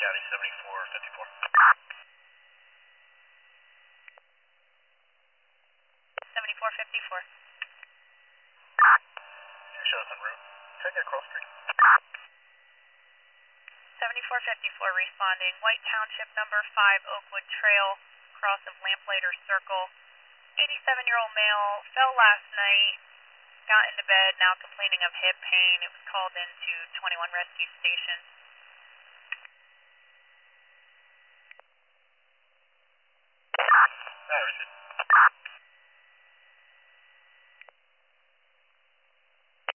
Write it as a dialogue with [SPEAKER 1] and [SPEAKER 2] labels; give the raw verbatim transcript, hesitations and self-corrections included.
[SPEAKER 1] County, seventy-four fifty-four.
[SPEAKER 2] seventy-four fifty-four.
[SPEAKER 1] Show us en route. Take that cross street.
[SPEAKER 2] seventy-four fifty-four responding. White Township, number five, Oakwood Trail, cross of Lamplighter Circle. eighty-seven-year-old male, fell last night, got into bed, now complaining of hip pain. It was called into twenty-one Rescue Station.
[SPEAKER 1] Alright,